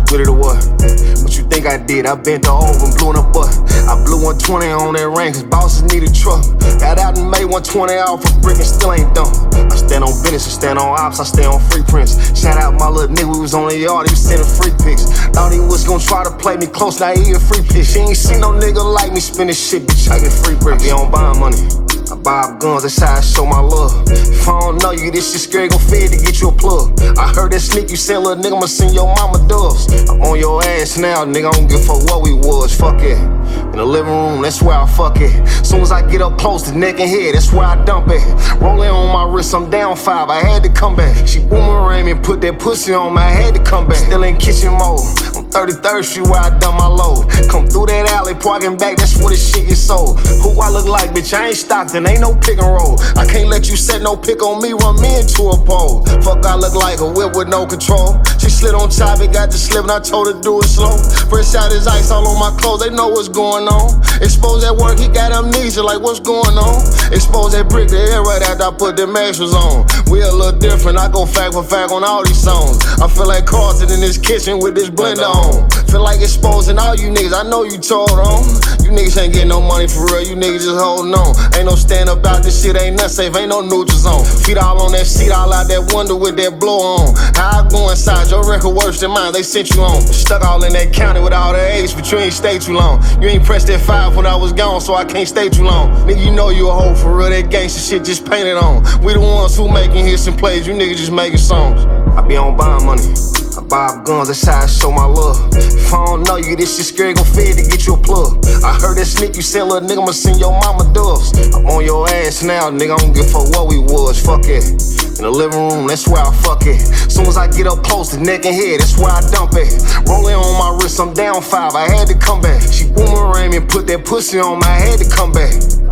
with it or what? What you think I did? I bent her over and blew in her butt. I blew 120 on that ring cause bosses need a truck. Got out and made 120 off a brick and still ain't done. I stand on business, I stand on ops, I stay on free prints. Shout out my little nigga, we was on the yard, he was sending free pics. Thought he was gonna try to play me close, now he a free pitch. She ain't seen no nigga like me spending shit, bitch, I get free bricks. I be on buying money, I buy up guns, that's how I show my love. If I don't know you, this shit scary, gon' fed to get you a plug. I heard that sneak, you said, little nigga, I'ma send your mama doves. I'm on your ass now, nigga, I don't give a fuck what we was, fuck it. In the living room, that's where I fuck it. Soon as I get up close to neck and head, that's where I dump it. Rolling on my wrist, I'm down 5, I had to come back. She boomerang me, put that pussy on me, I had to come back. Still in kitchen mode, on 33rd Street where I done my load. Come through that alley, parking back, that's where the shit get sold. Who I look like, bitch, I ain't Stockton, ain't no pick and roll. I can't let you set no pick on me, run me into a pole. Fuck, I look like a whip with no control. She slid on top, it got the slip, and I told her do it slow. Fresh out his ice all on my clothes, they know what's going on. Expose that work, he got amnesia, like what's going on? Expose that brick, the air right after I put them extras on. We a little different, I go fact for fact on all these songs. I feel like Carlton in this kitchen with this blender on. Feel like exposing all you niggas, I know you told on. You niggas ain't getting no money for real, you niggas just holding on. Ain't no stand up out this shit, ain't nothing safe, ain't no neutrals on. Feet all on that seat, all out that window with that blow on. How I go inside, your record worse than mine, they sent you on. Stuck all in that county with all that age, but you ain't stay too long. You ain't pressed that 5 when I was gone, so I can't stay too long. Nigga, you know you a hoe for real, that gangsta shit just painted on. We the ones who making hits and plays, you niggas just making songs. I be on buying money, I buy up guns, that's how I show my love. If I don't know you, this shit scary, gon' fed to get you a plug. I heard that sneak, you said, little nigga, I'ma send your mama doves. I'm on your ass now, nigga, I don't give a fuck what we was, fuck it. In the living room, that's where I fuck it. Soon as I get up close to neck and head, that's where I dump it. Rolling on my wrist, I'm down 5, I had to come back. She boomerang me, put that pussy on me, I had to come back.